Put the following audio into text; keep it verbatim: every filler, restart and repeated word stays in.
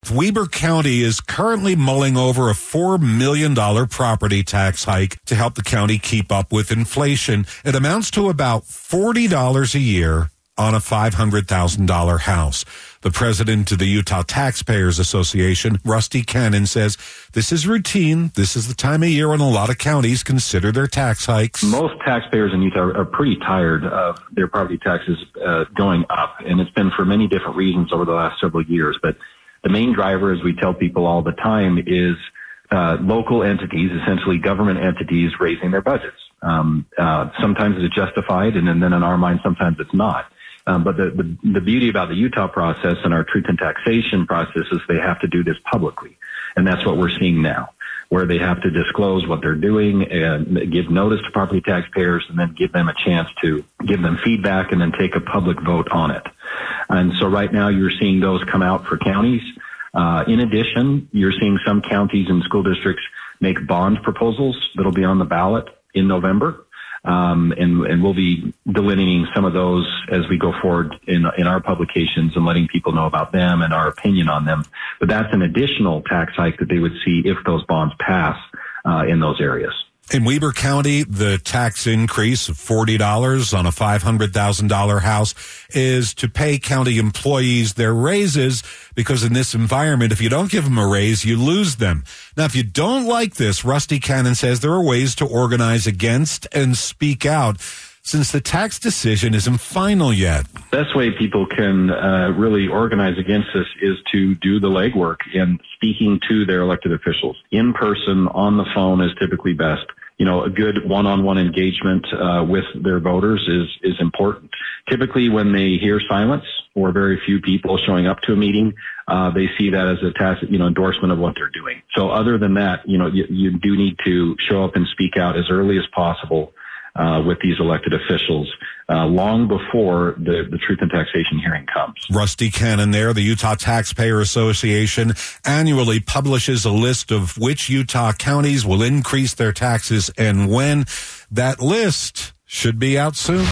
Weber County is currently mulling over a four million dollars property tax hike to help the county keep up with inflation. It amounts to about forty dollars a year on a five hundred thousand dollars house. The president of the Utah Taxpayers Association, Rusty Cannon, says this is routine. This is the time of year when a lot of counties consider their tax hikes. Most taxpayers in Utah are pretty tired of their property taxes uh, going up, and it's been for many different reasons over the last several years. But the main driver, as we tell people all the time, is uh, local entities, essentially government entities, raising their budgets. Um, uh, sometimes it's justified, and then in our mind, sometimes it's not. Um, but the, the, the beauty about the Utah process and our truth and taxation process is they have to do this publicly. And that's what we're seeing now, where they have to disclose what they're doing and give notice to property taxpayers and then give them a chance to give them feedback and then take a public vote on it. And so right now you're seeing those come out for counties. Uh, in addition, you're seeing some counties and school districts make bond proposals that'll be on the ballot in November. Um, and, and we'll be delineating some of those as we go forward in, in our publications and letting people know about them and our opinion on them. But that's an additional tax hike that they would see if those bonds pass uh, in those areas. In Weber County, the tax increase of forty dollars on a five hundred thousand dollars house is to pay county employees their raises, because in this environment, if you don't give them a raise, you lose them. Now, if you don't like this, Rusty Cannon says there are ways to organize against and speak out, since the tax decision isn't final yet. The best way people can uh, really organize against this is to do the legwork in speaking to their elected officials. In person, on the phone is typically best. You know, a good one-on-one engagement uh, with their voters is is important. Typically, when they hear silence or very few people showing up to a meeting, uh, they see that as a tacit, you know, endorsement of what they're doing. So other than that, you know, you, you do need to show up and speak out as early as possible Uh, with these elected officials uh, long before the, the truth and taxation hearing comes. Rusty Cannon there. The Utah Taxpayer Association annually publishes a list of which Utah counties will increase their taxes and when. That list should be out soon.